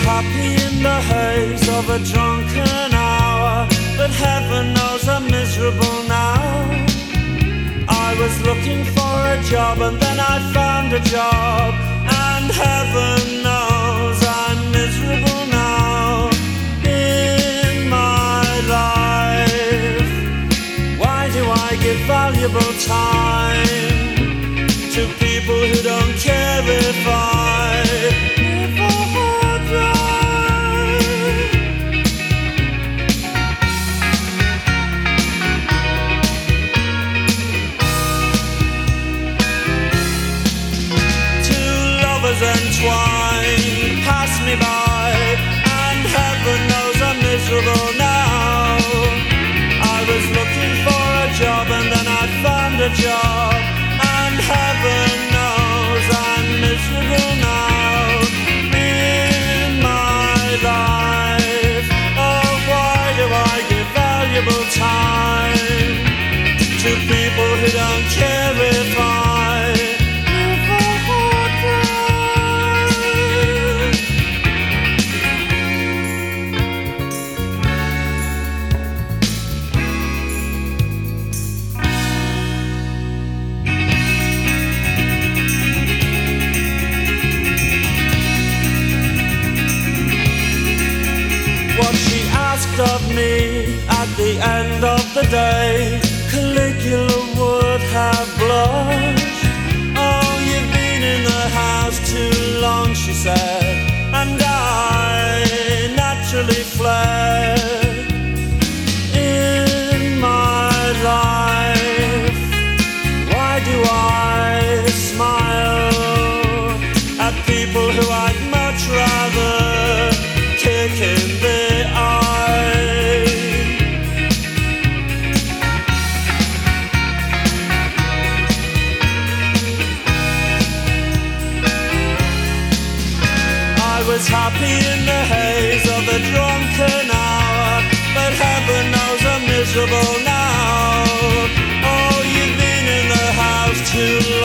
happy in the haze of a drunken hour, but heaven knows I'm miserable now. I was looking for a job and then I found a job, and heaven knows I'm miserable now in my life. Why do I give valuable time to people who don't care if I live or die? Two lovers entwined pass me by, and heaven knows I'm miserable now. I was looking for a job and then I found a job, and heaven knows I'm miserable now in my life. Oh, why do I give valuable time to people who don't care if I live or die? What she asked of me at the end of the day, Caligula would have blushed. Oh, you've been in the house too long, she said, and I naturally fled. In my life, why do I smile at people who I'd much rather kick in the eye? I was happy in the haze of a drunken hour, but heaven knows I'm miserable now. Oh, you've been in the house too